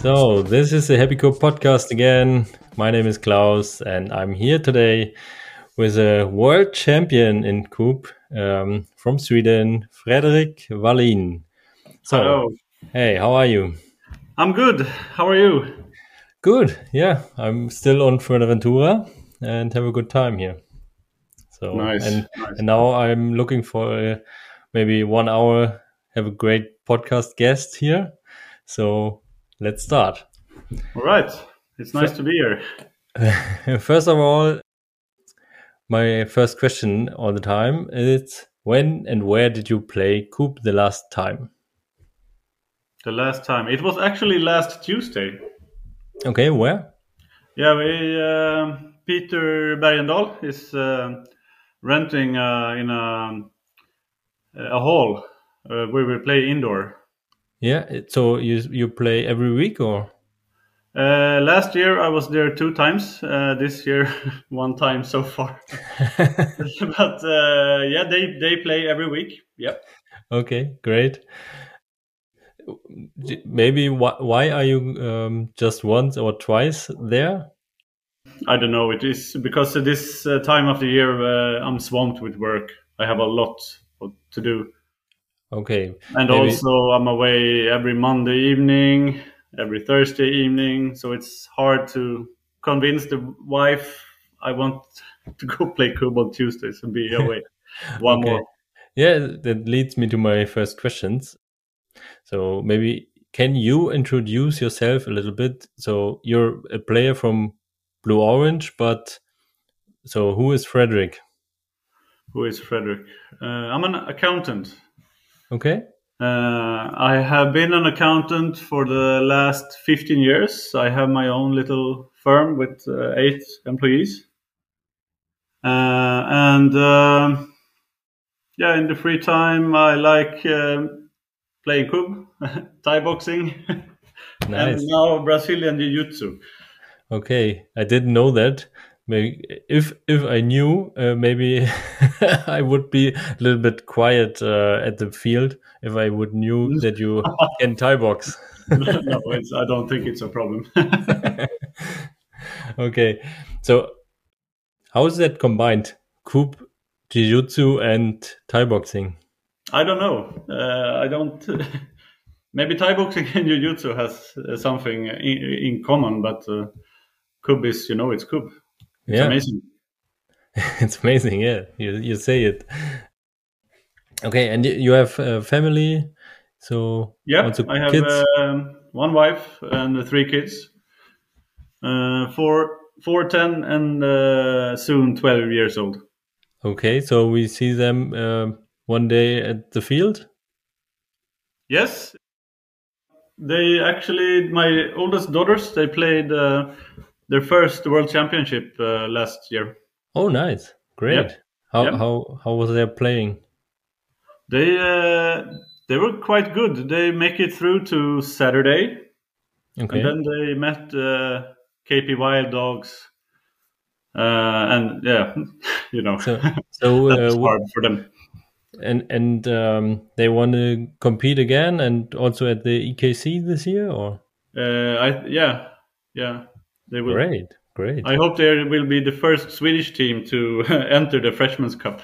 So, this is the Happy Coop podcast again. My name is Klaus, and I'm here today with a world champion in Coop from Sweden, Fredrik Wallin. So, Hello. hey, how are you? I'm good. How are you? Good, yeah. I'm still on Fuerteventura and have a good time here. So, Nice. and now I'm looking for maybe 1 hour, have a great podcast guest here. So, let's start. All right. It's nice to be here. First of all, my first question all the time is when and where did you play Coop the last time? The last time. It was actually last Tuesday. Okay, where? Yeah, Peter Bergendahl is renting in a hall where we play indoor. Yeah, so you play every week or? Last year I was there 2 times. This year one time so far. But yeah, they play every week. Yep. Okay, great. Maybe why are you just once or twice there? I don't know. It is because this time of the year I'm swamped with work. I have a lot to do, Okay, and maybe also I'm away every Monday evening, every Thursday evening. So it's hard to convince the wife I want to go play Cube on Tuesdays and be away. One okay. more. Yeah, that leads me to my first questions. So maybe can you introduce yourself a little bit? So you're a player from Blue Orange, but so who is Frederick? Who is Frederick? I'm an accountant. Okay. I have been an accountant for the last 15 years. I have my own little firm with 8 employees. And yeah, in the free time, I like playing Kub, Thai boxing, and Nice. now Brazilian Jiu Jitsu. Okay. I didn't know that. Maybe if I knew, maybe I would be a little bit quiet at the field if I would knew that you can Thai box. No, I don't think it's a problem. Okay. So how is that combined? Coop, Jiu-Jitsu and Thai boxing. I don't know. I don't. Maybe Thai boxing and Jiu Jitsu has something in common, but Kub is, it's Kub. It's Yeah. amazing. It's amazing. Yeah. You say it. Okay, and you have a family, so Yeah, also I have kids. one wife and 3 kids. Four, 10, and soon 12 years old. Okay, so we see them one day at the field. Yes, they actually, my oldest daughters, they played their first world championship last year. Oh, nice, Yep, great. How yep. how was their playing? They uh, they were quite good. They make it through to Saturday, and Okay, then they met KP Wild Dogs, and yeah, you know, so that was hard for them. and they want to compete again and also at the EKC this year, or Yeah, yeah, they will. great, great. I hope they will be the first Swedish team to enter the Freshman's Cup.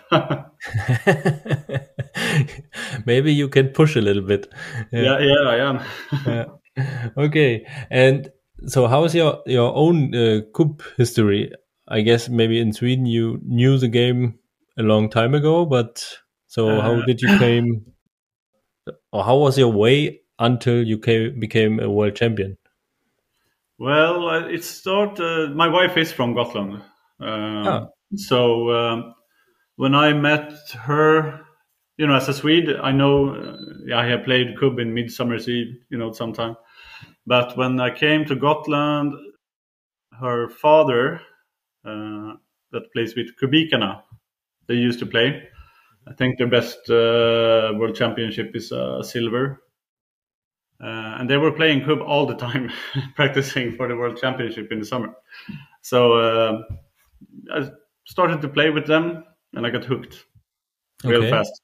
Maybe you can push a little bit. Yeah. Yeah, I am. Yeah. Okay. And so, how's your own Cup history? I guess maybe in Sweden you knew the game a long time ago, but so how Uh, did you came, or how was your way until you became a world champion? well, it started. My wife is from Gotland, Ah, so when I met her, as a Swede, I know I have played Cub in Midsummer's Eve, sometime. But when I came to Gotland, her father, that plays with Kubikana, they used to play. I think their best world championship is silver. And they were playing Cub all the time, practicing for the world championship in the summer. So I started to play with them, and I got hooked real okay. fast.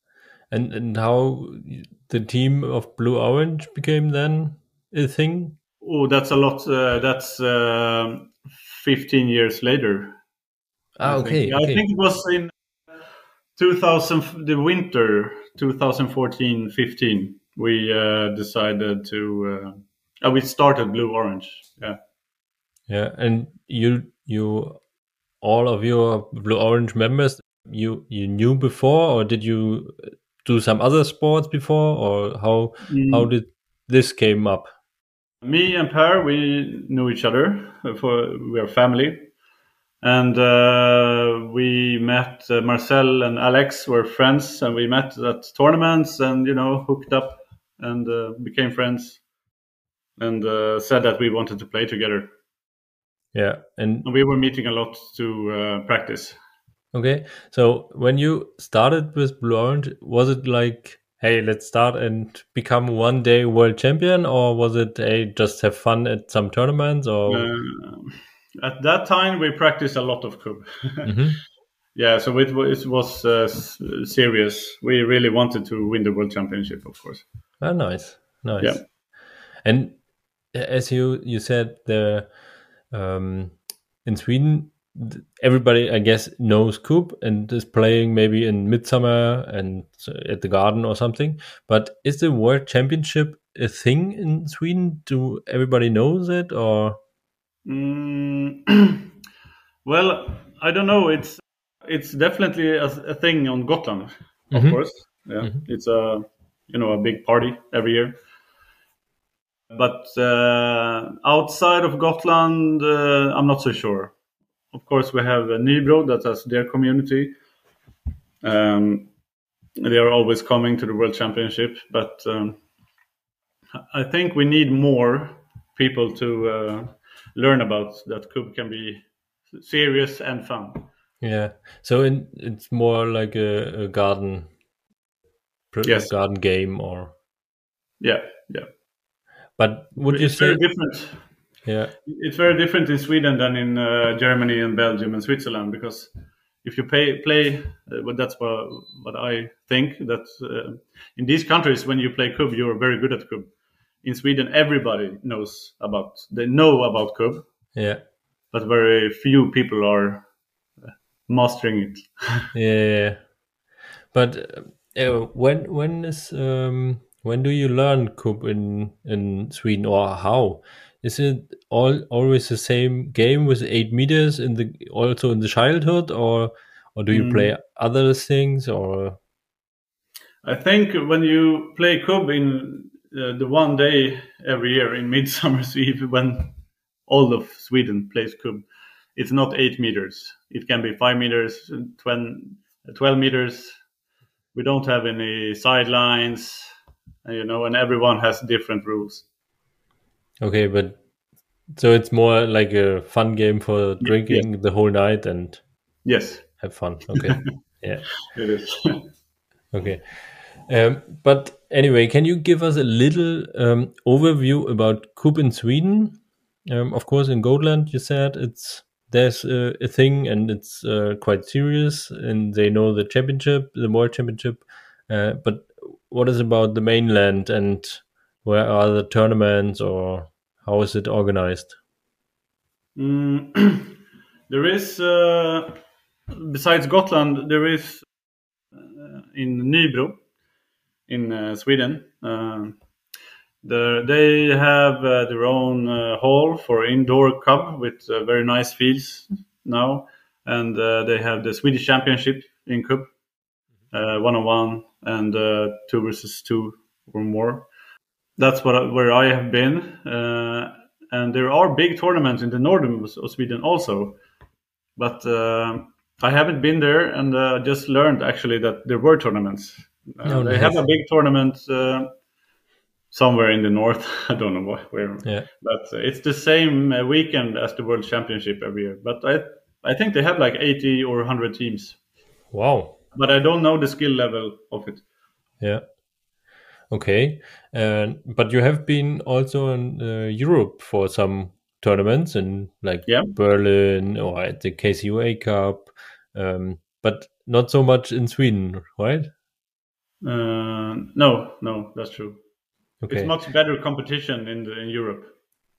And how the team of Blue Orange became then a thing? Oh, that's a lot. That's 15 years later, I Ah, think. okay, Yeah, I okay. think it was in 2000, the winter 2014-15. We decided to. We started Blue Orange. Yeah. Yeah, and you all of your Blue Orange members you knew before, or did you do some other sports before, or how Mm, did this came up? Me and Per, we knew each other. For we are family, and we met. Marcel and Alex were friends, and we met at tournaments, and hooked up and became friends, and said that we wanted to play together. Yeah, and And we were meeting a lot to practice. okay. So when you started with Blue Orange, was it like, hey, let's start and become one day world champion, or was it, hey, just have fun at some tournaments, or? Uh, at that time, we practiced a lot of cub. Hmm. Yeah, so it was serious. We really wanted to win the world championship, of course. Ah, nice, Yeah. nice. And as you said, the um, in Sweden, everybody I guess knows Coop and is playing maybe in Midsummer and at the Garden or something. But is the World Championship a thing in Sweden? Do everybody knows it or? Mm, well, I don't know. It's definitely a thing on Gotland, of Hmm. course. Yeah, Hmm. it's a big party every year. But outside of Gotland, I'm not so sure. Of course, we have Nybro that has their community. Um, they are always coming to the World Championship, but I think we need more people to learn about that Cube can be serious and fun. Yeah. So it's more like a Yes, garden game or. yeah, yeah. But would you It's very say? different. Yeah. It's very different in Sweden than in Germany and Belgium and Switzerland because if you play, but that's what I think that in these countries when you play Cube, you're very good at Cube. In Sweden, everybody they know about Cube, Yeah. but very few people are mastering it. Yeah. But when do you learn Coop in Sweden, or how? Is it always the same game with 8 meters in the also in the childhood, or do you Mm. play other things or? I think when you play Cub in the one day every year in Midsummer's Eve, when all of Sweden plays Cub, it's not 8 meters. It can be 5 meters, 12 meters. We don't have any sidelines, and everyone has different rules. Okay, but so it's more like a fun game for Yes, drinking the whole night and yes, have fun. Okay, yeah, it is. okay. But anyway, can you give us a little overview about Coop in Sweden? Of course, in Gotland, you said there's a thing and it's quite serious, and they know the championship, the world championship. But what is about the mainland, and where are the tournaments, or how is it organized? Mm, there is, besides Gotland, there is in Nybro in Sweden. They have their own hall for indoor cup with very nice fields now, and they have the Swedish Championship in cup, 1-on-1 and 2 versus 2 or more. That's where I have been, and there are big tournaments in the northern of Sweden also, but I haven't been there, and just learned actually that there were tournaments. Oh, They have nice. a big tournament somewhere in the north. I don't know where, Yeah. but it's the same weekend as the World Championship every year. But I think they have like 80 or 100 teams, Wow. but I don't know the skill level of it. Yeah. Okay. And but you have been also in Europe for some tournaments in like Yeah. Berlin or at the KCUA Cup, but not so much in Sweden, right? No, no, that's true. It's Okay. much better competition in Europe.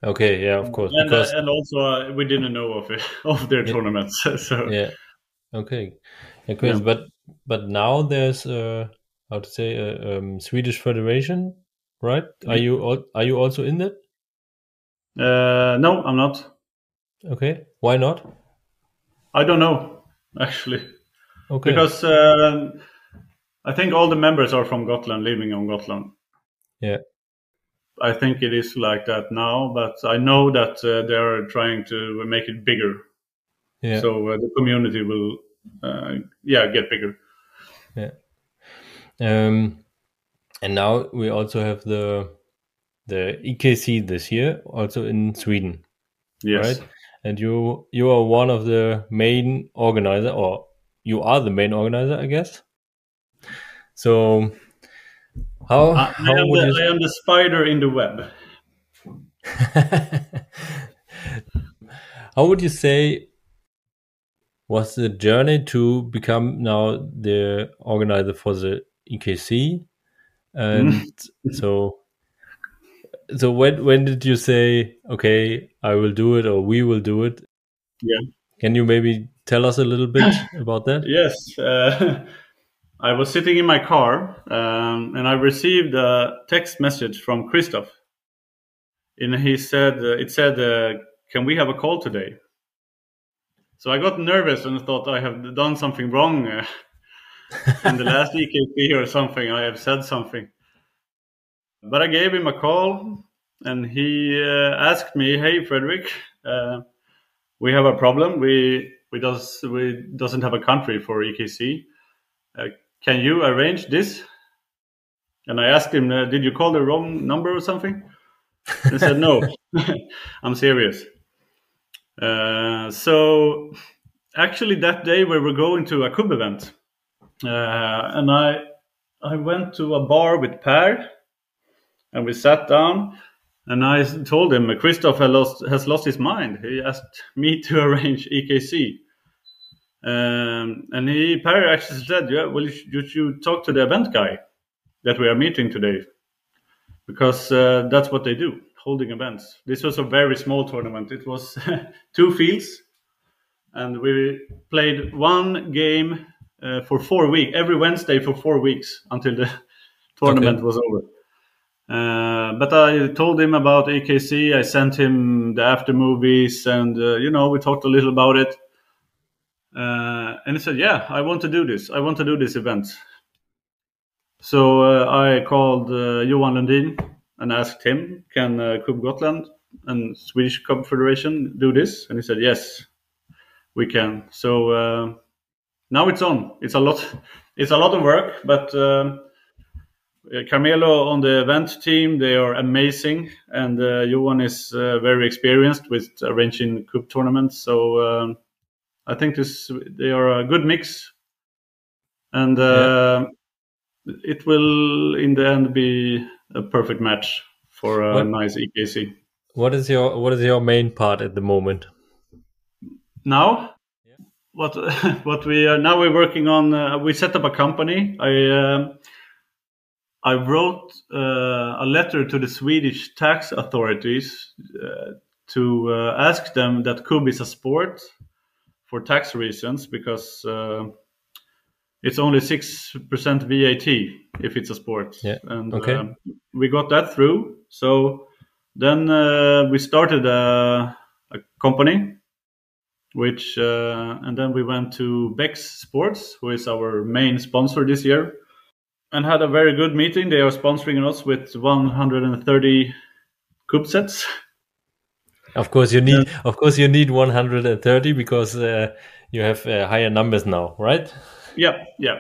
Okay, yeah, of course, because and also we didn't know of it, of their yeah, tournaments. So yeah, okay, yeah, yeah. crazy. But now there's how to say Swedish Federation, right? Are you also in that? No, I'm not. Okay, why not? I don't know actually, Okay, because I think all the members are from Gotland, living on Gotland. yeah, I think it is like that now, but I know that they are trying to make it bigger, yeah, so the community will, yeah, get bigger. yeah. Um, and now we also have the EKC this year, also in Sweden, right? Yes. And you are one of the main organizer, or you are the main organizer, I guess. So how would you? I am the spider in the web. How would you say was the journey to become now the organizer for the EKC? Mm. And so when did you say, okay, I will do it or we will do it? Yeah. Can you maybe tell us a little bit about that? Yes. I was sitting in my car, and I received a text message from Christoph, and he said, "It said, can we have a call today?" So I got nervous and thought I have done something wrong in the last EKP or something. I have said something, but I gave him a call, and he asked me, "Hey, Frederick, we have a problem. We doesn't have a country for EKC. Uh, can you arrange this?" And I asked him, "Did you call the wrong number or something?" And he said, "No, I'm serious." So actually, that day we were going to a Cub event, and I went to a bar with Per, and we sat down. And I told him Christoph has lost his mind. He asked me to arrange EKC. And Per actually said, "Yeah, well, you should talk to the event guy that we are meeting today, because that's what they do, holding events." This was a very small tournament. It was 2 fields, and we played one game for 4 weeks, every Wednesday for 4 weeks until the tournament Okay. was over. But I told him about AKC. I sent him the after movies, and we talked a little about it. And he said, "Yeah, I want to do this. I want to do this event." So I called Johan Lundin and asked him, "Can Cub Gotland and Swedish Cub Federation do this?" And he said, "Yes, we can." So now it's on. It's a lot. It's a lot of work, but Carmelo on the event team, they are amazing, and Johan is very experienced with arranging Cub tournaments. So I think they are a good mix, and Yeah. it will in the end be a perfect match for a What nice EKC. what is your main part at the moment? Now, what what we are now we're working on. We set up a company. I wrote a letter to the Swedish tax authorities to ask them that Cub is a sport for tax reasons, because it's only 6% VAT if it's a sport, Yeah. and Okay. we got that through. So then we started a company, which and then we went to Bex Sports, who is our main sponsor this year, and had a very good meeting. They are sponsoring us with 130 Cub sets. Of course you need 130 because you have higher numbers now, right? Yeah, yeah.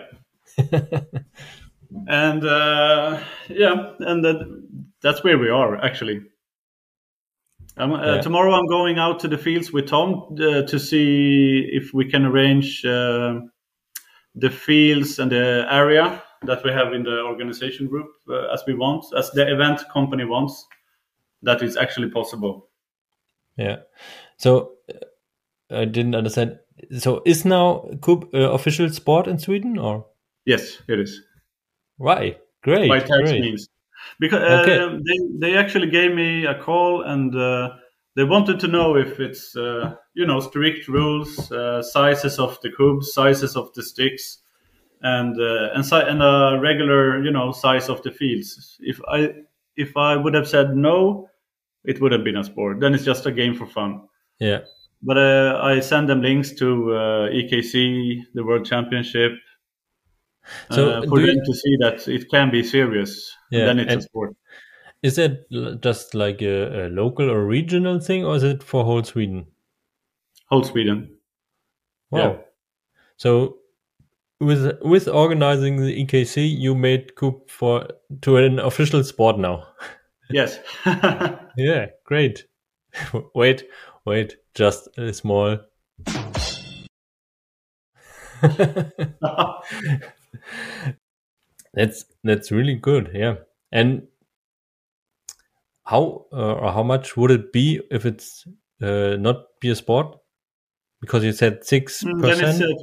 And yeah, and that's where we are actually. Yeah. Tomorrow I'm going out to the fields with Tom to see if we can arrange the fields and the area that we have in the organization group as we want, as the event company wants. That is actually possible. Yeah. So I didn't understand. So is now Cub official sport in Sweden or Yes, it is why? by Great, tax great. means. because Okay. they actually gave me a call, and they wanted to know if it's strict rules, sizes of the cubes, sizes of the sticks, and a regular size of the fields. If I would have said no, it would have been a sport. Then it's just a game for fun. Yeah. But I send them links to EKC, the World Championship, So for do them you, to see that it can be serious, and yeah, then it's a and sport. is it just like a local or regional thing, or is it for whole Sweden? Whole Sweden. Yeah. Wow. So with organizing the EKC, you made Coop for to an official sport now. Yes. Yeah, great. Wait, just a small. That's really good. Yeah, and how much would it be if it's not be a sport? Because you said six Then it's percent.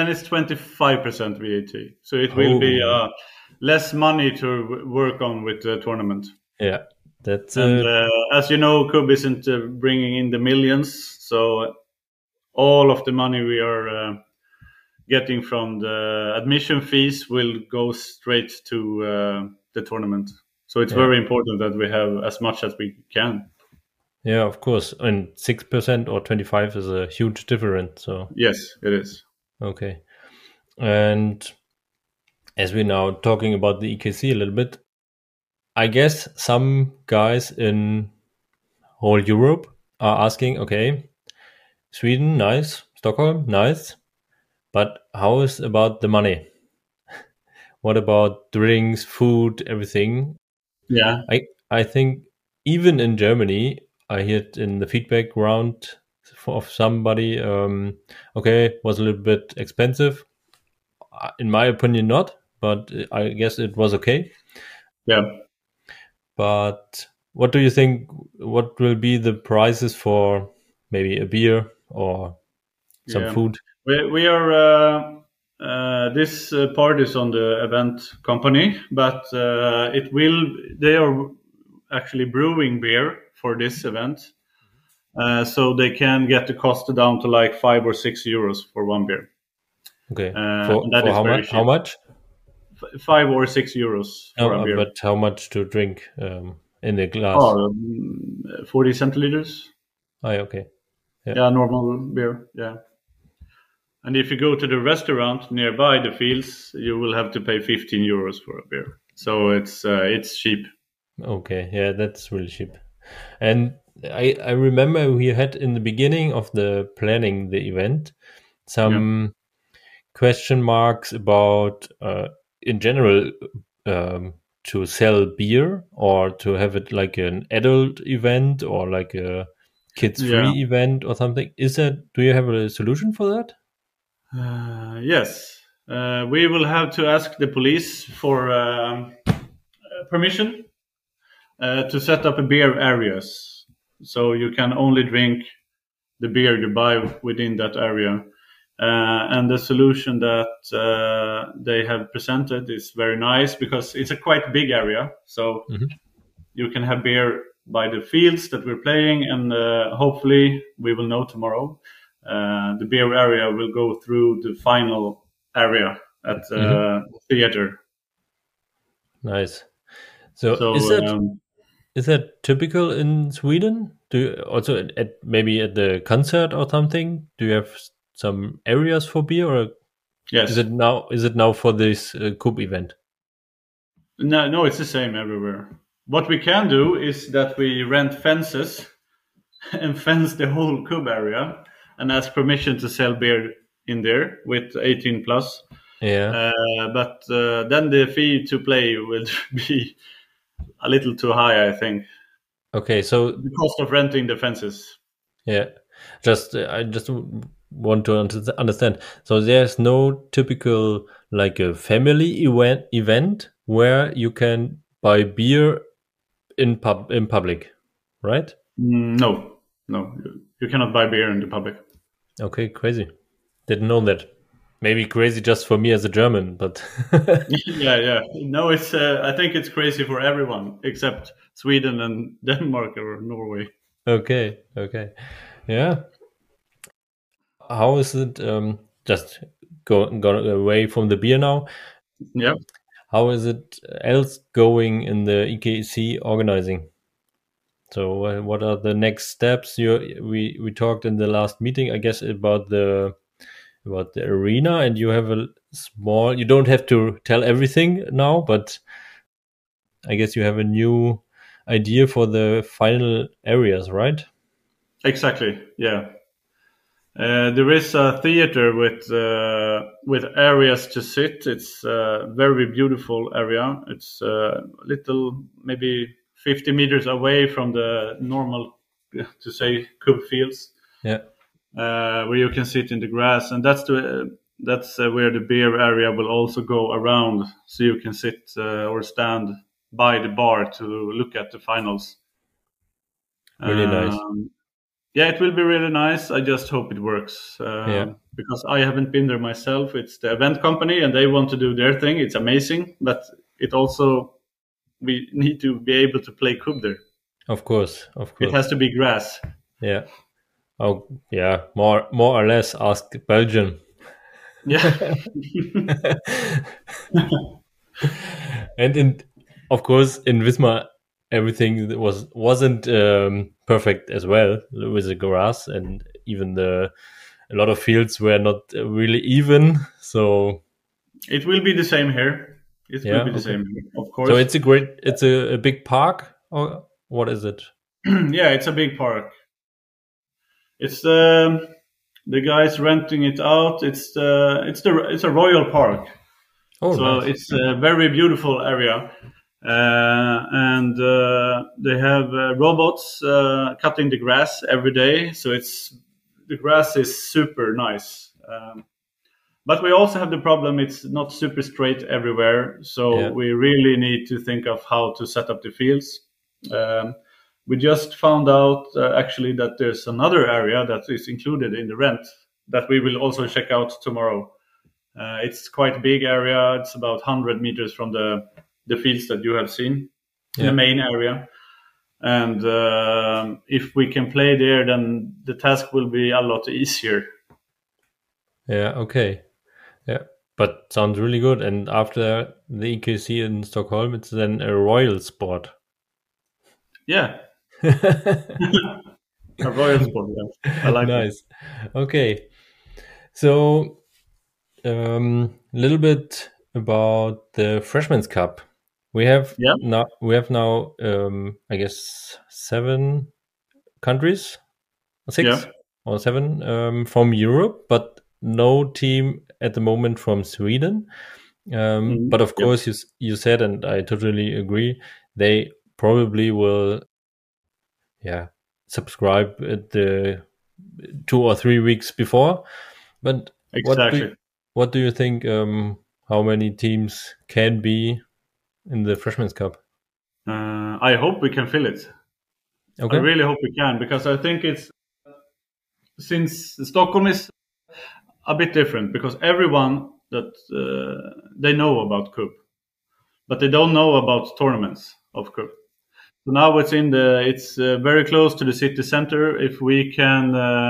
25% VAT. So it will be Oh, less money to work on with the tournament. yeah, that's And as you know, Cub isn't bringing in the millions, so all of the money we are getting from the admission fees will go straight to the tournament. So it's yeah, very important that we have as much as we can. yeah, of course. And 6% or 25 is a huge difference. So Yes, it is. okay, and as we're now talking about the EKC a little bit, I guess some guys in whole Europe are asking, okay, Sweden, nice, Stockholm, nice, but how is about the money? What about drinks, food, everything? Yeah. I think even in Germany, I heard in the feedback round of somebody, okay, was a little bit expensive. In my opinion, not, but I guess it was okay. Yeah. But what do you think? What will be the prices for maybe a beer or some Yeah. food? We are this part is on the event company, but they are actually brewing beer for this event, so they can get the cost down to like 5 or 6 euros for one beer, Okay, and that for is how very much? How cheap. much? 5 or 6 euros No, for a beer. but how much to drink in the glass? Oh, 40 centiliters. Oh, yeah, okay, yeah, Yeah, normal beer. Yeah. And if you go to the restaurant nearby the fields, you will have to pay 15 euros for a beer. So it's cheap. okay, yeah, that's really cheap. And I remember we had in the beginning of the planning the event Yeah. some question marks about in general to sell beer or to have it like an adult event or like a kids Yeah. free event or something. Is that do you have a solution for that? Yes. We will have to ask the police for permission to set up beer areas. So you can only drink the beer you buy within that area. And the solution that they have presented is very nice because it's a quite big area. So Hmm. you can have beer by the fields that we're playing, and hopefully we will know tomorrow. The beer area will go through the final area at Hmm. the theater. Nice. So So is that typical in Sweden? Do you also at maybe at the concert or something? Do you have some areas for beer, or yes, is it now for this Cup event? no, no, it's the same everywhere. What we can do is that we rent fences and fence the whole cub area and ask permission to sell beer in there with 18 plus. Yeah. But then the fee to play will be a little too high, I think. Okay. So The cost of renting the fences. yeah, just I just want to understand. So there's no typical like a family event where you can buy beer in public, right? No, no, you cannot buy beer in the public. Okay, crazy. Didn't know that. maybe crazy just for me as a German, but Yeah. No, it's. I think it's crazy for everyone except Sweden and Denmark or Norway. okay, okay, yeah. How is it? Just go away from the beer now. Yeah. How is it else going in the EKC organizing? So, what are the next steps? We talked in the last meeting, I guess, about the arena, and you have a small. You don't have to tell everything now, but I guess you have a new idea for the final areas, right? Exactly. Yeah. There is a theater with areas to sit. It's a very beautiful area. It's a little, maybe 50 meters away from the normal, to say, Cub fields, Yeah. where you can sit in the grass, and that's where the beer area will also go around, so you can sit or stand by the bar to look at the finals. Really nice. Um, yeah, it will be really nice. I just hope it works, Yeah. because I haven't been there myself. It's the event company, and they want to do their thing. It's amazing, but it also, we need to be able to play Cub there. Of course. Of It course. has to be grass. Yeah. Oh, yeah. More or less ask Belgium. Yeah. And of course, in Wismar, everything wasn't perfect as well with the grass, and even a lot of fields were not really even. So It will be the same here. It will yeah, be the okay. same here, of So course. it's a big park, or what is it? Yeah, it's a big park. It's the guys renting it out. It's a royal park, Oh, so nice. it's a very beautiful area, and they have robots cutting the grass every day. So the grass is super nice. But we also have the problem, it's not super straight everywhere. So Yeah, we really need to think of how to set up the fields. Um, we just found out actually that there's another area that is included in the rent that we will also check out tomorrow. It's quite a big area. It's about 100 meters from the fields that you have seen in the yeah, main area. And if we can play there, then the task will be a lot easier. yeah. Okay, yeah. But sounds really good. And after the EKC in Stockholm, it's then a royal sport. Yeah, a royal sport. Yeah. I like it. Nice. Okay. So, a little bit about the Freshman's Cup. Yeah, We have now, I guess, 7 countries, yeah. 6 or 7 from Europe, but no team at the moment from Sweden. But of Yep. course, you said, and I totally agree, they probably will, yeah, subscribe at the 2 or 3 weeks before. But what do Exactly. what do you think? How many teams can be in the Freshman's Cup? I hope we can fill it. I Okay. really hope we can, because I think it's, since Stockholm is a bit different, because everyone that they know about Cup, but they don't know about tournaments of Cup. So now it's very close to the city center. If we can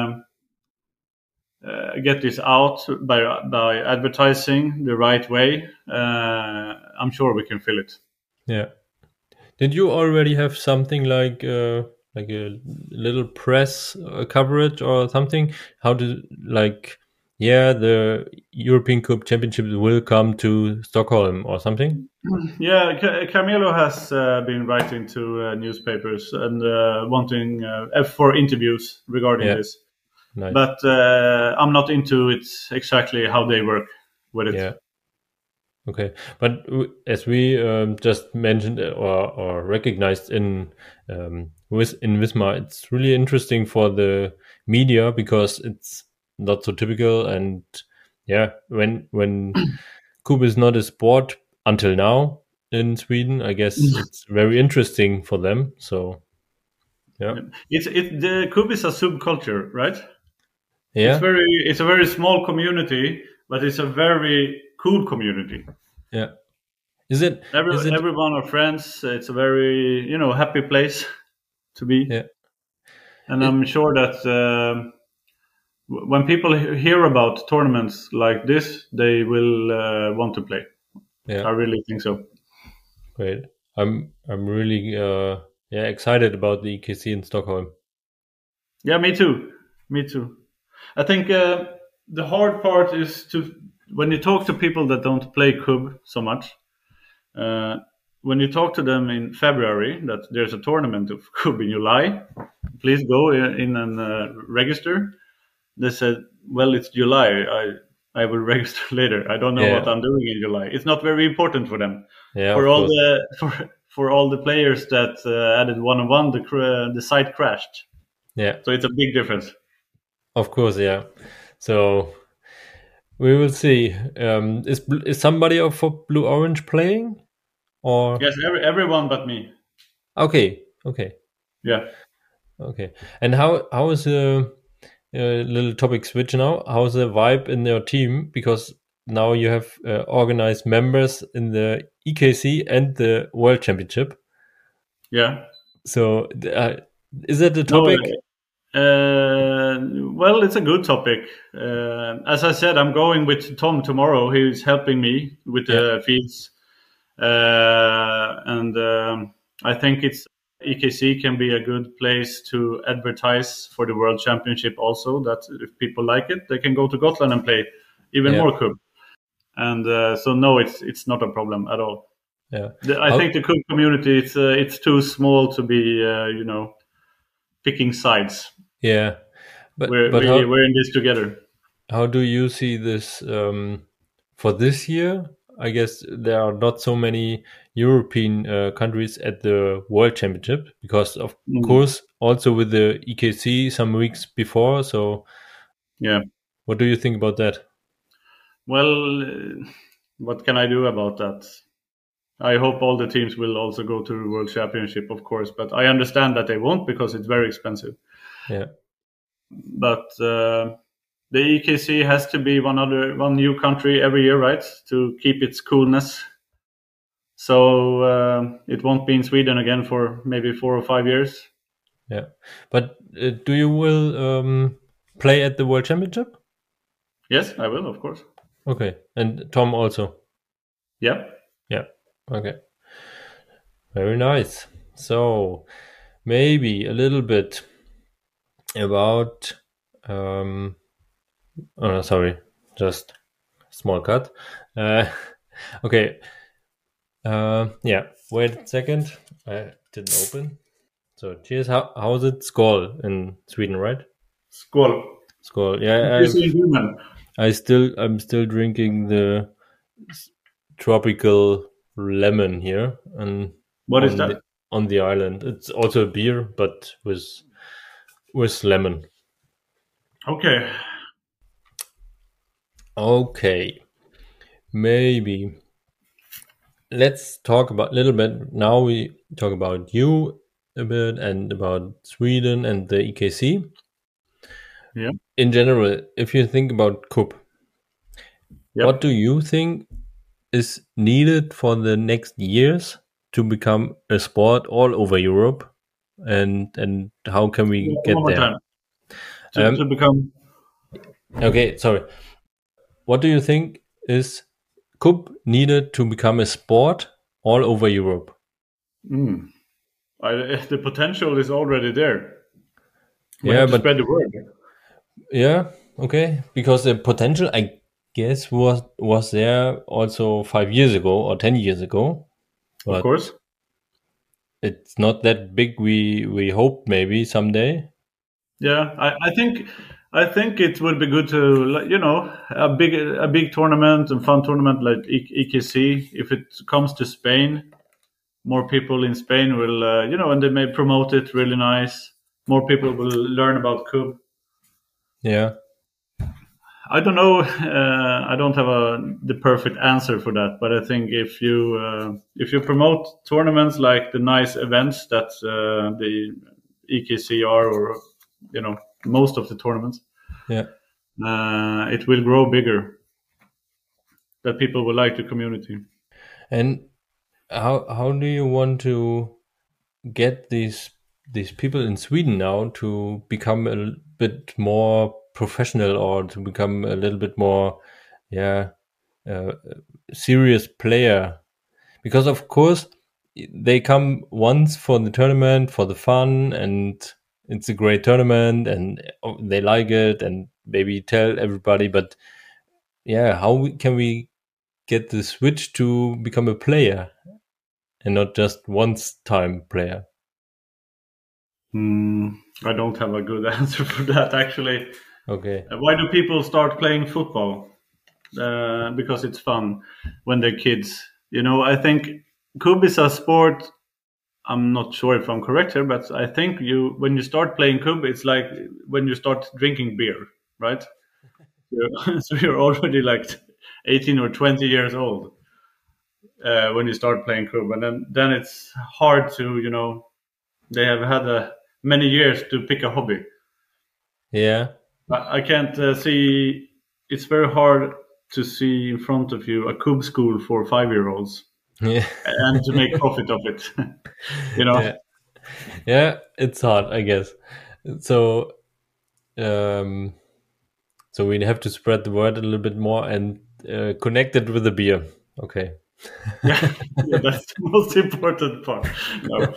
get this out by advertising the right way, I'm sure we can fill it. Yeah. Did you already have something like a little press coverage or something? How to like? Yeah, the European Cup Championship will come to Stockholm or something. Yeah, Carmelo has been writing to newspapers and wanting for interviews regarding Yeah, this, nice. but I'm not into it exactly how they work with it. Yeah. Okay, but as we just mentioned or recognized in Wismar, it's really interesting for the media because it's not so typical. And yeah, when Cube is not a sport until now in Sweden, I guess it's very interesting for them. So yeah, The Cub is a subculture, right? yeah, It's a very small community, but it's a very cool community. Yeah. Is it? Everyone are friends. It's a very happy place to be, Yeah. and I'm sure that when people hear about tournaments like this, they will want to play. Yeah. I really think so. Great. I'm really excited about the EKC in Stockholm. Yeah, me too. Me too. I think the hard part is to when you talk to people that don't play Cub so much. When you talk to them in February that there's a tournament of Cub in July, please go in and register. They said, "Well, it's July. I will register later. I don't know what I'm doing in July." It's not very important for them. Yeah, for all for all the players that added 1-on-1, the site crashed. Yeah. So it's a big difference. Of course, yeah. So we will see. Is somebody for Blue Orange playing? Or yes, everyone but me. Okay. Yeah. Okay. And how is the little topic switch now? How's the vibe in your team? Because now you have organized members in the EKC and the World Championship. Yeah. So is that the topic? Well, it's a good topic. As I said, I'm going with Tom tomorrow. He's helping me with the feeds. And I think EKC can be a good place to advertise for the World Championship also, that if people like it, they can go to Gotland and play even more Cub. And so no, it's not a problem at all. Yeah, I think the Cub community, it's too small to be picking sides. Yeah, but we're in this together. How do you see this for this year? I guess there are not so many European countries at the World Championship because, of course, also with the EKC some weeks before. So, yeah, what do you think about that? Well, what can I do about that? I hope all the teams will also go to the World Championship, of course, but I understand that they won't because it's very expensive. Yeah, but the EKC has to be one new country every year, right, to keep its coolness. So it won't be in Sweden again for maybe 4 or 5 years. Yeah, but do you will play at the World Championship? Yes, I will, of course. Okay, and Tom also. Yeah. Okay. Very nice. So maybe a little bit about. Oh no, sorry, just small cut. Okay. Yeah. Wait a second. I didn't open. So cheers. How's it? Skål in Sweden, right? Skål. Skål. Yeah. I'm still drinking the tropical lemon here, and what is that? On the island, it's also a beer, but with lemon. Okay. Maybe let's talk about a little bit. Now we talk about you a bit and about Sweden and the EKC. Yeah. In general, if you think about Cup, what do you think is needed for the next years to become a sport all over Europe? And how can we get there? To become. Okay, sorry. What do you think is Cup needed to become a sport all over Europe? The potential is already there. We have to spread the word. Yeah, okay. Because the potential, I guess, was there also 5 years ago or 10 years ago. Of course. It's not that big. We hope maybe someday. Yeah, I think it would be good to a big tournament and fun tournament like EKC. If it comes to Spain, more people in Spain will and they may promote it really nice. More people will learn about Cub. Yeah. I don't know. I don't have the perfect answer for that, but I think if you promote tournaments like the nice events that the EKC are, or most of the tournaments, yeah, it will grow bigger. that people will like the community. And how do you want to get these people in Sweden now to become a bit more professional, or to become a little bit more, yeah, serious player? Because of course they come once for the tournament for the fun, and it's a great tournament, and they like it, and maybe tell everybody. But yeah, can we get the switch to become a player and not just once time player? I don't have a good answer for that, actually. Okay. Why do people start playing football? Because it's fun when they're kids. I think Kub is a sport. I'm not sure if I'm correct here, but I think when you start playing Kub, it's like when you start drinking beer, right? So you're already like 18 or 20 years old when you start playing Kub, and then it's hard to, they have had many years to pick a hobby. Yeah. I can't see. It's very hard to see in front of you a Kub school for 5-year-olds Yeah. and to make profit of it. Yeah. Yeah, it's hard, I guess. So um so we have to spread the word a little bit more and connect it with the beer. Okay. Yeah, that's the most important part. No.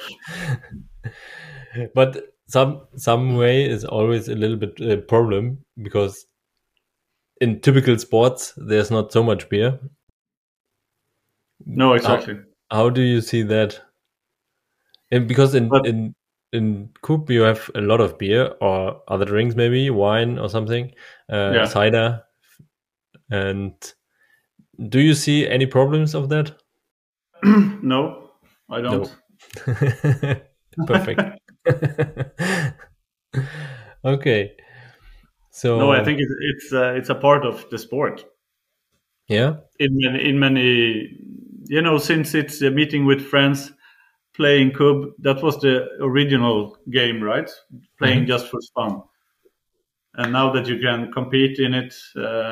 But some way is always a little bit a problem, because in typical sports there's not so much beer. No, exactly. How do you see that? And because But in Coop you have a lot of beer or other drinks, maybe wine or something, yeah, cider. And do you see any problems of that? no, I No. don't. Perfect. Okay. No, I So think it's a part of the sport. yeah. In many, since it's a meeting with friends, playing Cub, that was the original game, right? Playing Mhm. just for fun. And now that you can compete in it,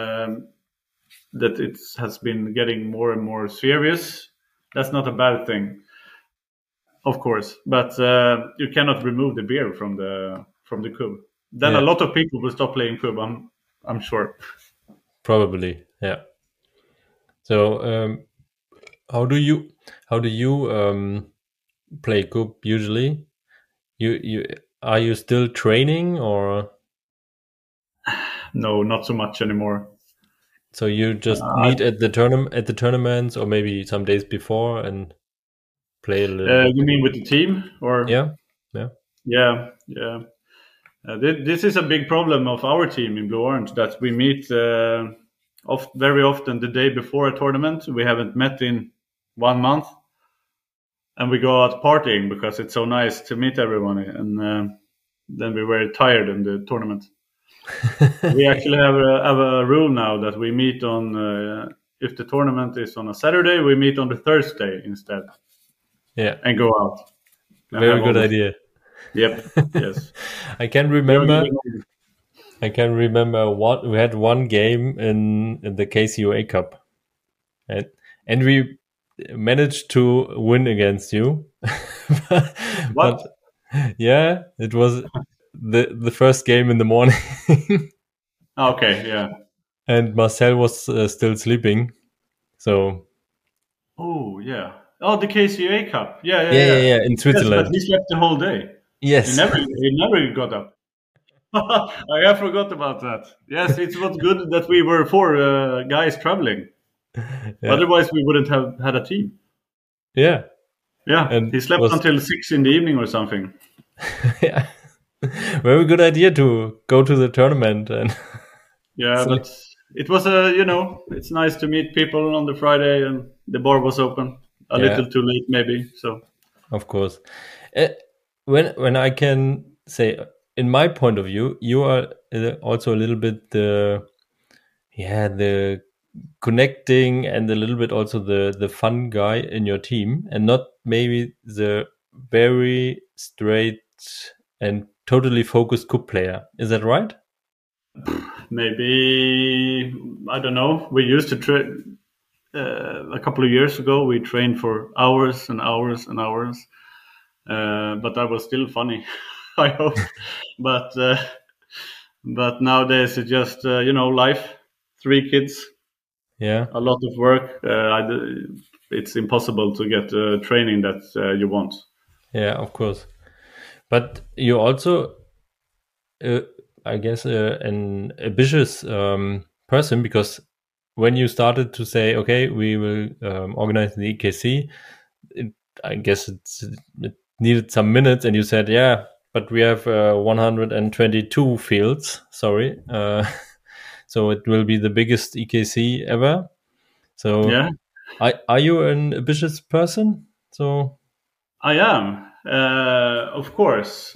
that it has been getting more and more serious. That's not a bad thing, of course. But you cannot remove the beer from the Cub. Then a Yeah. lot of people will stop playing Cub. I'm sure. Probably. Yeah. So how do you play Coop usually? You are you still training, or No, not so much anymore. so you just Uh, meet at the tournaments, or maybe some days before, and play a little bit? you mean with the team, or Yeah. Yeah. yeah, yeah? This is a big problem of our team in Blue Orange, that we meet very often the day before a tournament. We haven't met in 1 month, and we go out partying because it's so nice to meet everyone. And then we're very tired in the tournament. We actually have a rule now that we meet on. If the tournament is on a Saturday, we meet on the Thursday instead Yeah. and go out and Very have all good the. idea. Yep. Yes. I can We are remember. giving. I can remember what we had one game in the KCUA Cup, and we managed to win against you. What? But yeah, it was the first game in the morning, Okay. Yeah. and Marcel was still sleeping. So Oh yeah. Oh, the KCA Cup. Yeah, yeah, yeah, yeah, yeah. yeah, in Yes, but Switzerland. he slept the whole day. He Yes. never got up. I forgot about that. Yes, it was good that we were four guys traveling. Yeah, Otherwise, we wouldn't have had a team. yeah, Yeah, and he slept was until 6 in the evening or something. yeah, very good idea to go to the tournament and Yeah, sleep. but it was it's nice to meet people on the Friday, and the bar was open. A Yeah, little too late, maybe. So of course. Uh, when I can say, in my point of view, you are also a little bit the connecting, and a little bit also the fun guy in your team, and not maybe the very straight and totally focused cup player. Is that right? maybe I don't know. We used to a couple of years ago, we trained for hours and hours and hours, but that was still funny, I hope. But nowadays it's just life, 3 kids, Yeah. a lot of work. It's impossible to get the training that you want. Yeah, of course. But you also, I guess, an ambitious person, because when you started to say, okay, we will organize the EKC, I guess it needed some minutes, and you said, yeah, but we have 122 fields. Sorry, so it will be the biggest EKC ever. So, Yeah, are you an ambitious person? So, I am. Of course,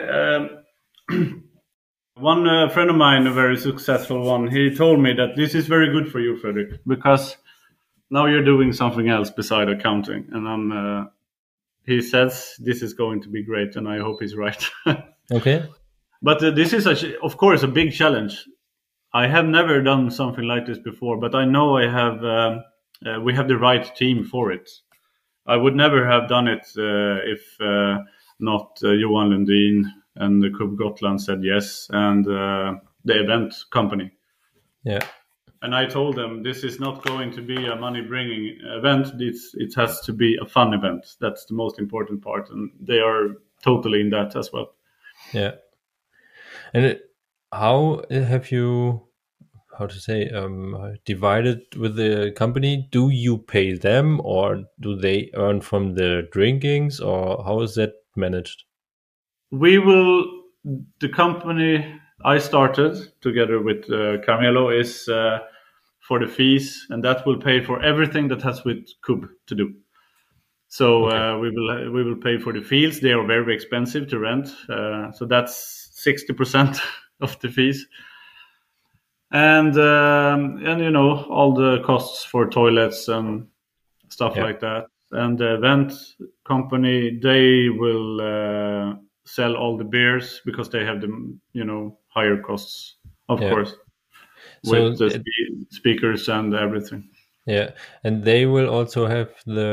one friend of mine, a very successful one, he told me that this is very good for you, Fredrik, because now you're doing something else beside accounting, and he says this is going to be great, and I hope he's right. okay, But this is, of course, a big challenge. I have never done something like this before, but I know I have. We have the right team for it. I would never have done it if not Johan Lundin and the Cub Gotland said yes, and the event company. yeah. And I told them this is not going to be a money-bringing event. It has to be a fun event. That's the most important part, and they are totally in that as well. Yeah. And how have you, how to say, divided with the company? Do you pay them, or do they earn from the drinkings, or how is that managed? We will. The company I started together with Carmelo is for the fees, and that will pay for everything that has with Cub to do. So we will pay for the fields. They are very expensive to rent, so that's 60% of the fees, and all the costs for toilets and stuff like that. And the event company, they will sell all the beers because they have the higher costs, of course, So with the speakers and everything. yeah, and they will also have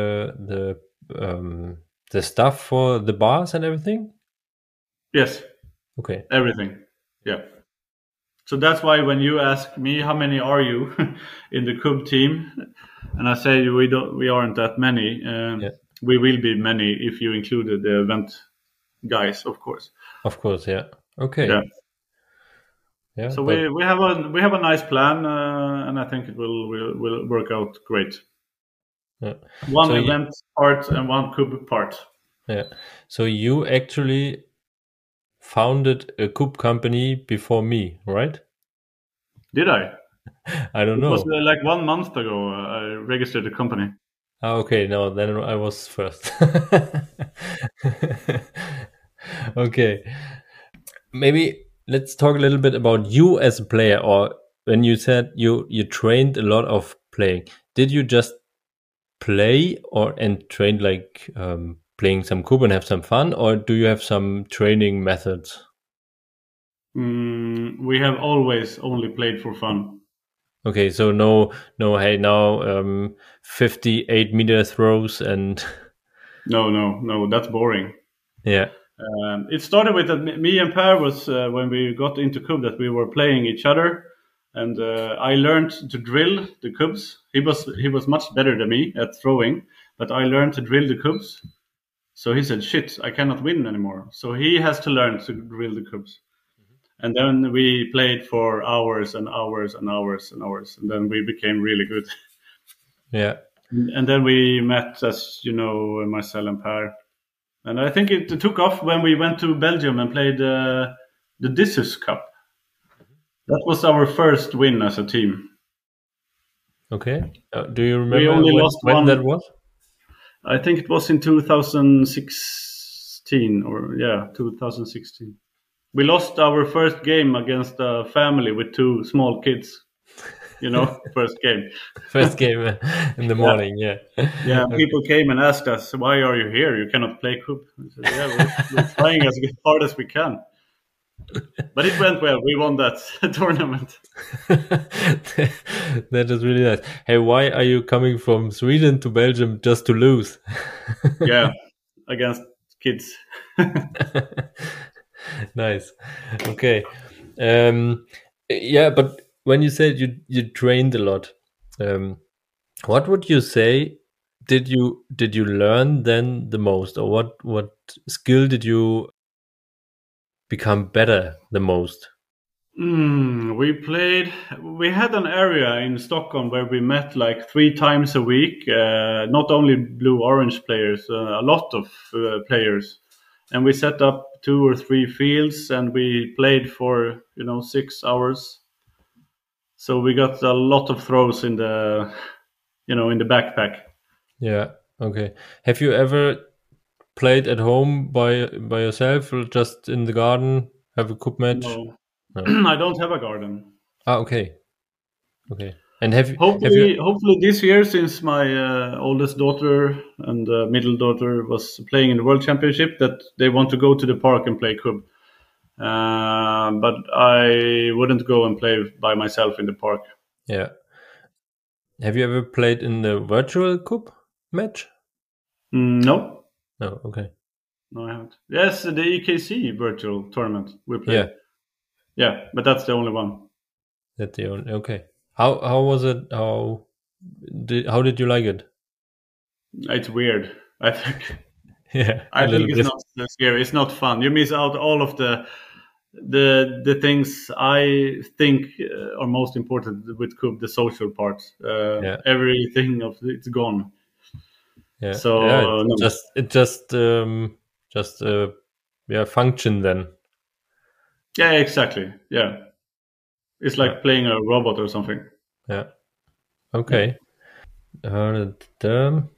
the stuff for the bars and everything. Yes, Okay. everything. Yeah. So that's why when you ask me how many are you in the Cub team, and I say we aren't that many. We will be many if you included the event guys, of course. Of course, yeah. Okay. Yeah. Yeah. So we have a nice plan, and I think it will work out great. Yeah. One event part and one Cub part. Yeah. So you actually founded a Cub company before me, right? Did I? I don't know. It was like 1 month ago. I registered the company. Okay, no, then I was first. Okay. Maybe let's talk a little bit about you as a player, or when you said you trained a lot of playing. Did you just play and train like playing some Cub and have some fun, or do you have some training methods? We have always only played for fun. Okay, so no, hey, now 58-meter throws and No, that's boring. yeah. It started with me and Per was when we got into Cub that we were playing each other, and I learned to drill the Cubs. He was much better than me at throwing, but I learned to drill the Cubs. So he said, "Shit, I cannot win anymore." So he has to learn to drill the Cubs. And then we played for hours and hours and hours and hours, and then we became really good. Yeah. And then we met, as you know, Marcel and Per. And I think it took off when we went to Belgium and played the Dissus Cup. That was our first win as a team. Okay. Do you remember We only lost when one. that was? I think it was in 2016, 2016. We lost our first game against a family with 2 small kids. First game. First game in the morning, yeah. Yeah, people came and asked us, "Why are you here? You cannot play Cub." I said, "Yeah, we're trying as hard as we can." But it went well. We won that tournament. That is really nice. Hey, why are you coming from Sweden to Belgium just to lose? Yeah, against kids. Nice. Okay. Yeah, but when you said you trained a lot, what would you say did you learn then the most, or what skill did you become better the most? We had an area in Stockholm where we met like 3 times a week. Not only blue orange players, a lot of players, and we set up 2 or 3 fields and we played for 6 hours. So we got a lot of throws in the backpack. Yeah. Okay. Have you ever played at home by yourself, or just in the garden, have a cup match? No, No. I don't have a garden. Okay. Okay. And have you Hopefully this year, since my oldest daughter and middle daughter was playing in the World Championship, that they want to go to the park and play cub. But I wouldn't go and play by myself in the park. yeah. Have you ever played in the virtual cup match? No, No. Okay. no, I haven't. Yes, the EKC virtual tournament we played. Yeah. Yeah, but that's the only one. That's the only. Okay. How was it? How did you like it? It's weird. I think. Yeah, a I little think it's bit. not so scary. It's not fun. You miss out all of the things I think are most important with Cube, the social parts. Yeah. Everything of it's gone. Yeah. So Yeah. no. Just yeah, function then. Yeah, exactly. Yeah, it's like Yeah. playing a robot or something. Yeah. Okay. The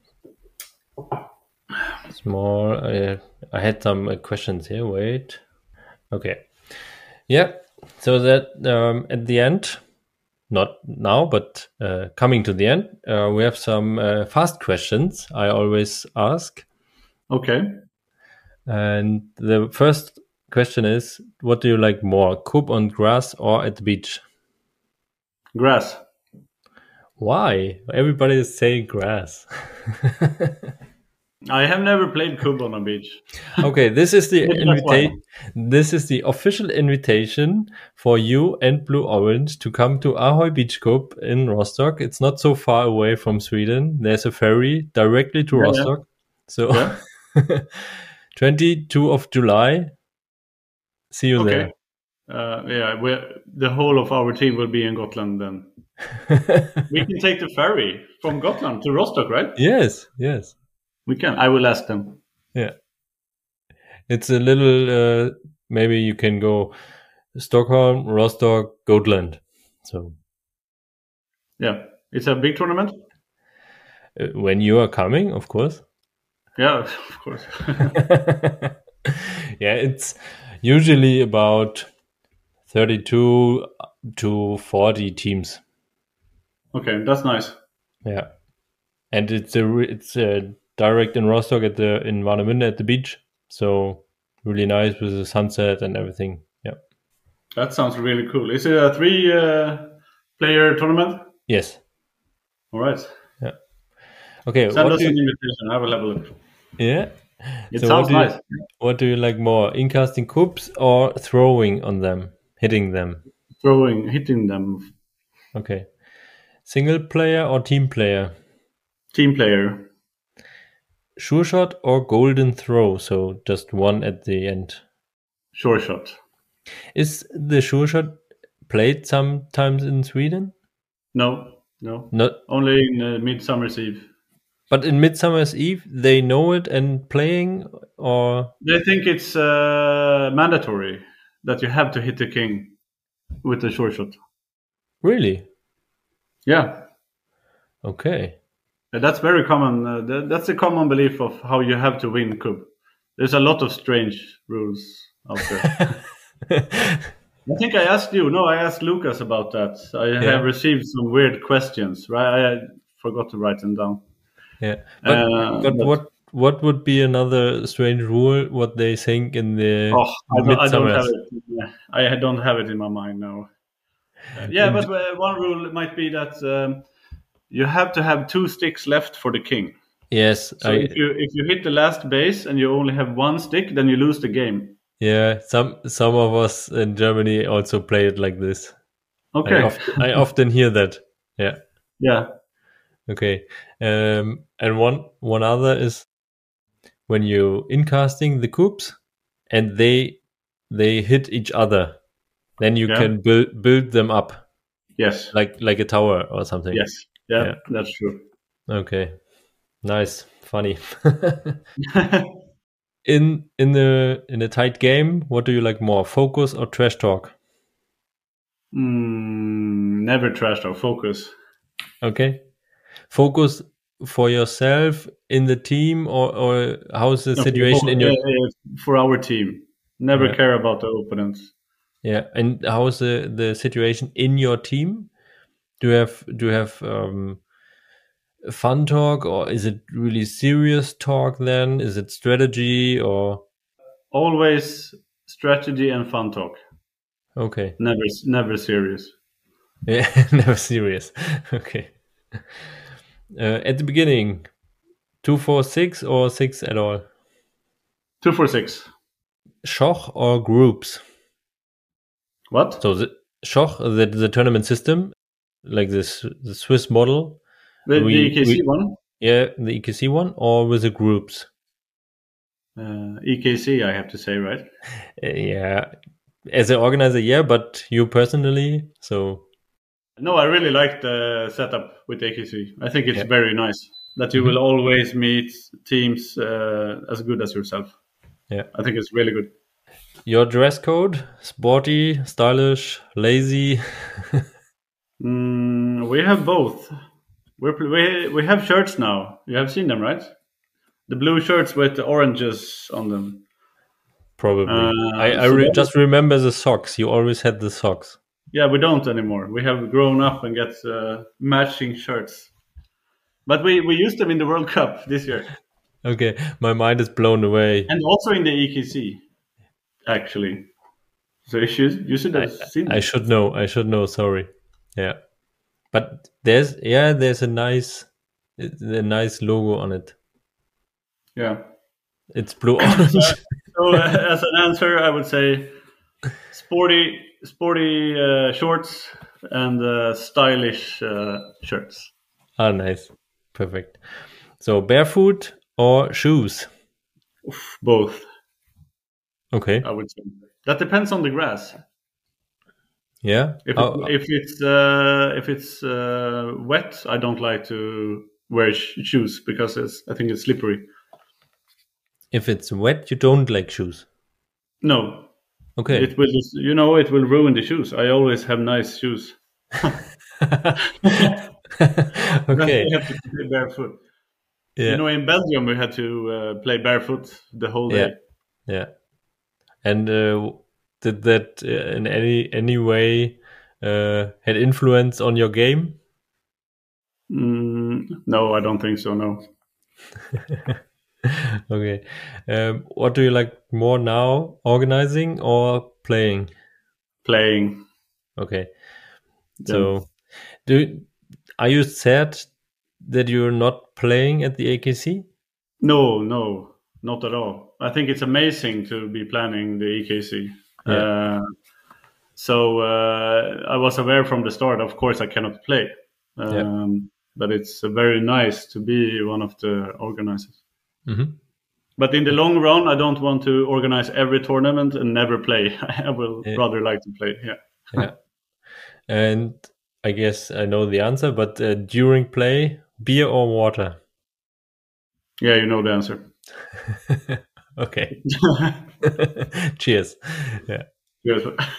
small. I had some questions here. Wait. Okay. Yeah. So that at the end, not now, but coming to the end, we have some fast questions I always ask. Okay. And the first question is, what do you like more, coop on grass or at the beach? Grass. Why? Everybody is saying grass. I have never played Cube on a beach. Okay, this is the Maybe that's why. This is the official invitation for you and Blue Orange to come to Ahoy Beach Club in Rostock. It's not so far away from Sweden. There's a ferry directly to Yeah, Rostock. So yeah. 22 of July. See you Okay. Yeah, the whole of our team will be in Gotland then. there. We can take the ferry from Gotland to Rostock, right? Yes, yes. We can. I will ask them. Yeah. It's a little, maybe you can go Stockholm, Rostock, Gotland. So Yeah. It's a big tournament? when you are coming, of course. Yeah, of course. Yeah, it's usually about 32 to 40 teams. Okay, that's nice. Yeah. And it's direct in Rostock in Warnemünde at the beach. So really nice with the sunset and everything. Yeah. That sounds really cool. Is it a 3 player tournament? Yes. All right. Yeah. Okay. Send us an invitation. I will have a look. Yeah. It So sounds nice. what do you like more, incasting cups or throwing on them, hitting them? Hitting them. Okay. Single player or team player? Team player. Sure shot or golden throw? So just one at the end. Sure shot. Is the sure shot played sometimes in Sweden? No. Not, Only in Midsummer's Eve. but in Midsummer's Eve they know it and playing, or They think it's mandatory that you have to hit the king with the sure shot. really? Yeah. Okay. That's very common. That's a common belief of how you have to win Cub. There's a lot of strange rules out there. I think I asked you. No, I asked Lucas about that. I have received some weird questions. Right, I forgot to write them down. Yeah. But what would be another strange rule? What they think in the Oh, I don't have midsummers? it. Yeah, I don't have it in my mind now. Yeah, In, but one rule might be that you have to have 2 sticks left for the king. yes, So if you hit the last base and you only have 1 stick, then you lose the game. yeah. Some of us in Germany also play it like this. Okay. I often hear that. Yeah. Yeah. Okay. And one other is when you incasting the cubes and they hit each other, then you Yeah. can build them up Yes. like a tower or something. Yes. Yeah, Yeah. that's true. Okay. Nice. Funny. In a tight game, what do you like more, focus or trash talk? Never trash talk. Focus. Okay. Focus for yourself in the team, or how's the No, situation in your for our team. Never yeah, care about the opponents. yeah. And how's the situation in your team? Do you have fun talk, or is it really serious talk? Then is it strategy or Always strategy and fun talk. okay? Never serious. Yeah, never serious. Okay. At the beginning, 2, 4, 6 or six at all? 2 for 6. Schach or groups? What? So the Schach, the tournament system, like this the Swiss model. The EKC We one? yeah, the EKC one, or with the groups. EKC, I have to say, right? Yeah, as an organizer, yeah, but you personally, so No, I really like the setup with AKC. I think it's yeah. very nice that you Mhm. will always meet teams as good as yourself. Yeah. I think it's really good. Your dress code: sporty, stylish, lazy. We have both. We have shirts now. You have seen them, right? The blue shirts with the oranges on them. Probably. So that is, Just remember the socks. You always had the socks. yeah, we don't anymore. We have grown up and get matching shirts. But we used them in the World Cup this year, Okay, my mind is blown away. and also in the EKC actually. So you should I have seen I them. should know. I should know. Sorry. Yeah, but there's a nice logo on it. Yeah. It's blue orange. So as an answer, I would say sporty shorts and stylish shirts. Ah, nice, perfect. So barefoot or shoes? Both, Okay. I would say. That depends on the grass. Yeah. If it's wet, I don't like to wear shoes because I think it's slippery. If it's wet, you don't like shoes. No, Okay. it will just, it will ruin the shoes. I always have nice shoes. Then Okay. I have to play barefoot. Yeah. In Belgium we had to play barefoot the whole Yeah. day. Yeah. And did that in any way had influence on your game? No, I don't think so. No, Okay. What do you like more now, organizing or playing? playing. Okay. Yeah. So, do are you sad that you're not playing at the AKC? No, not at all. I think it's amazing to be planning the EKC. Yeah. So I was aware from the start. Of course, I cannot play, Yeah. but it's very nice to be one of the organizers. Hmm. But in the long run, I don't want to organize every tournament and never play. I will Yeah. rather like to play. Yeah. Yeah. And I guess I know the answer, but during play, beer or water? Yeah, you know the answer. Okay. Cheers. Yeah. Yes.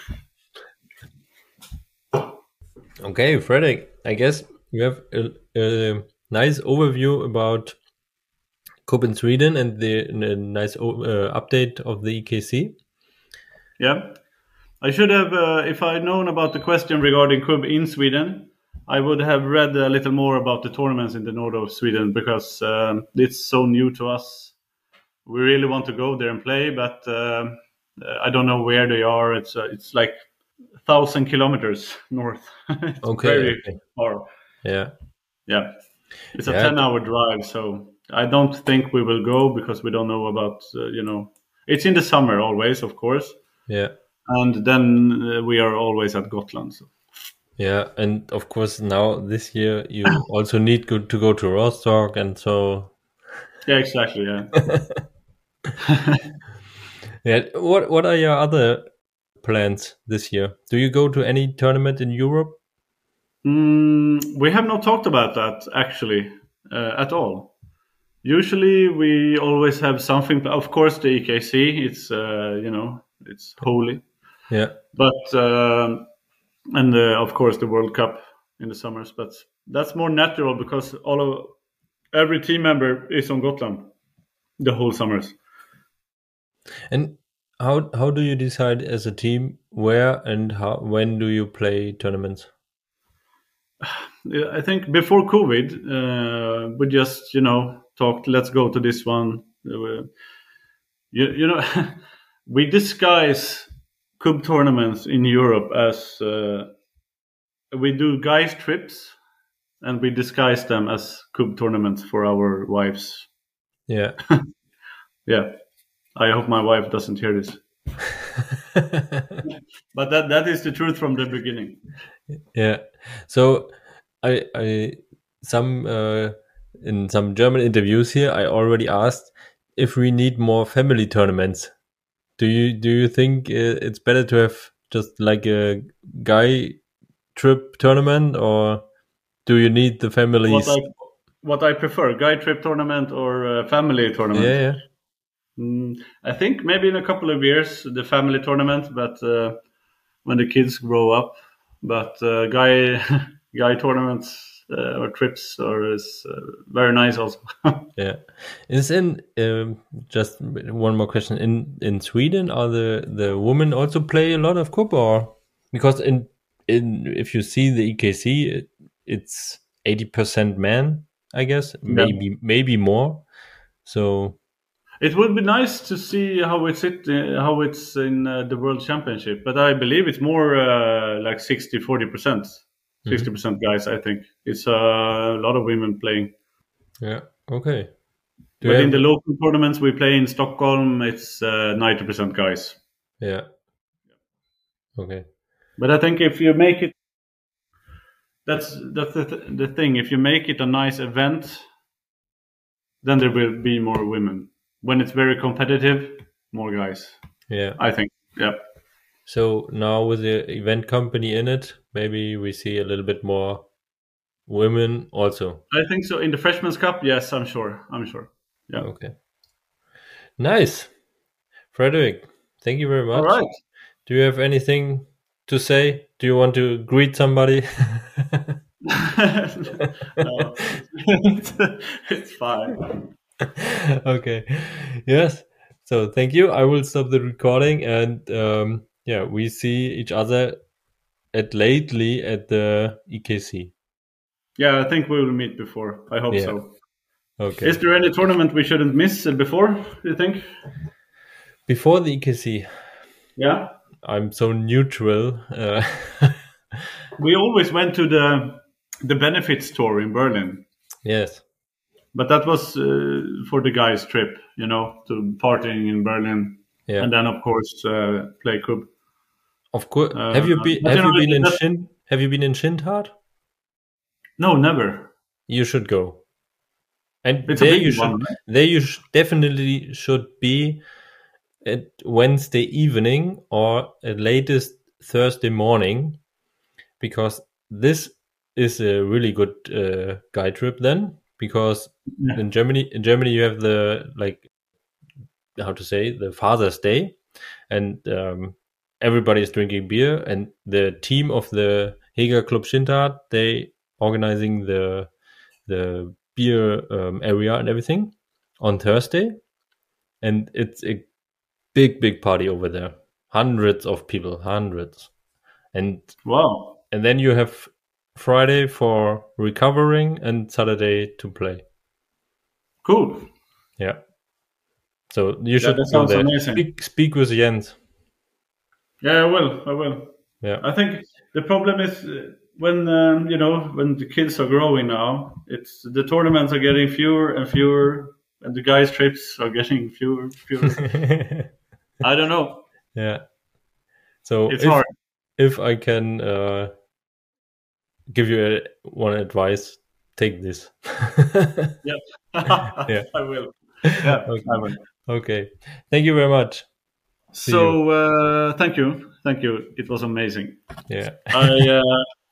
Okay, Fredrik, I guess you have a nice overview about Cup in Sweden and the nice update of the EKC. Yeah. I should have, if I'd known about the question regarding Cub in Sweden, I would have read a little more about the tournaments in the north of Sweden, because it's so new to us. We really want to go there and play, but I don't know where they are. It's like 1,000 kilometers north. It's Okay, very okay. far. Yeah. Yeah, it's a Yeah. 10-hour drive, so I don't think we will go, because we don't know about it's in the summer always, of course, Yeah. and then we are always at Gotland. So. Yeah. And of course, now this year you also need to go to Rostock, and so Yeah, exactly. Yeah. yeah. What are your other plans this year? Do you go to any tournament in Europe? We have not talked about that actually at all. Usually, we always have something. Of course, the EKC. It's it's holy, Yeah. but and of course the World Cup in the summers. But that's more natural, because every team member is on Gotland the whole summers. And how do you decide as a team where and when do you play tournaments? Yeah, I think before COVID, we just talked. Let's go to this one. You know, we disguise Cub tournaments in Europe as we do guys trips, and we disguise them as Cub tournaments for our wives. Yeah. Yeah, I hope my wife doesn't hear this, but that is the truth from the beginning. Yeah. So I some in some German interviews here I already asked if we need more family tournaments. Do you think it's better to have just like a guy trip tournament, or do you need the What families? I what I prefer, guy trip tournament or family tournament? Yeah, yeah. I think maybe in a couple of years the family tournament, but when the kids grow up. But guy guy tournaments or trips or is very nice also. Yeah. Is in just one more question. In Sweden, are the women also play a lot of cup, or because in if you see the EKC, it's 80% men, I guess, Yeah. maybe more. So It would be nice to see how it's in the World Championship, but I believe it's more like 60-40%, mhm. 60% guys. I think it's a lot of women playing. Yeah, okay. Do you But in the have local tournaments we play in Stockholm, it's 90% guys. yeah, okay. But I think if you make it, that's the thing. If you make it a nice event, then there will be more women. When it's very competitive, more guys. Yeah. I think. Yeah. So now with the event company in it, maybe we see a little bit more women also. I think so. In the Freshman's Cup, yes, I'm sure. I'm sure. Yeah. Okay. Nice. Frederick, thank you very All much. right. Do you have anything to say? Do you want to greet somebody? No, it's fine. Okay. Yes. So thank you. I will stop the recording, and yeah, we see each other at lately at the EKC. Yeah, I think we will meet before. I hope Yeah. so. Okay. Is there any tournament we shouldn't miss before, you think? Before the EKC, Yeah. I'm so neutral. We always went to the benefits tour in Berlin, Yes. but that was for the guys' trip, to partying in Berlin, Yeah. and then of course play Cub. Of course. Uh, Have you been? but Have you been in that, Shin? Have you been in Schindhard? no, never. You should go. And It's a big one, right? there you definitely should be at Wednesday evening or at latest Thursday morning, because this is a really good guide trip then, because Yeah. in Germany you have the, like, how to say, the Father's Day, and everybody is drinking beer, and the team of the Heger Club Schindhard, they organizing the beer area and everything on Thursday, and it's a big party over there. Hundreds of people, hundreds, and Wow. then you have Friday for recovering and Saturday to play. Cool. Yeah. So you should that go sounds there. amazing. Speak with Jens. Yeah, I will. Yeah. I think the problem is when when the kids are growing now, it's the tournaments are getting fewer and fewer, and the guys' trips are getting fewer. I don't know. Yeah. So It's hard. if I can give you one advice, take this. Yeah. Yeah. I will. Yeah, Okay. I will. Okay. Thank you very much. See you. So thank you. It was amazing. Yeah. I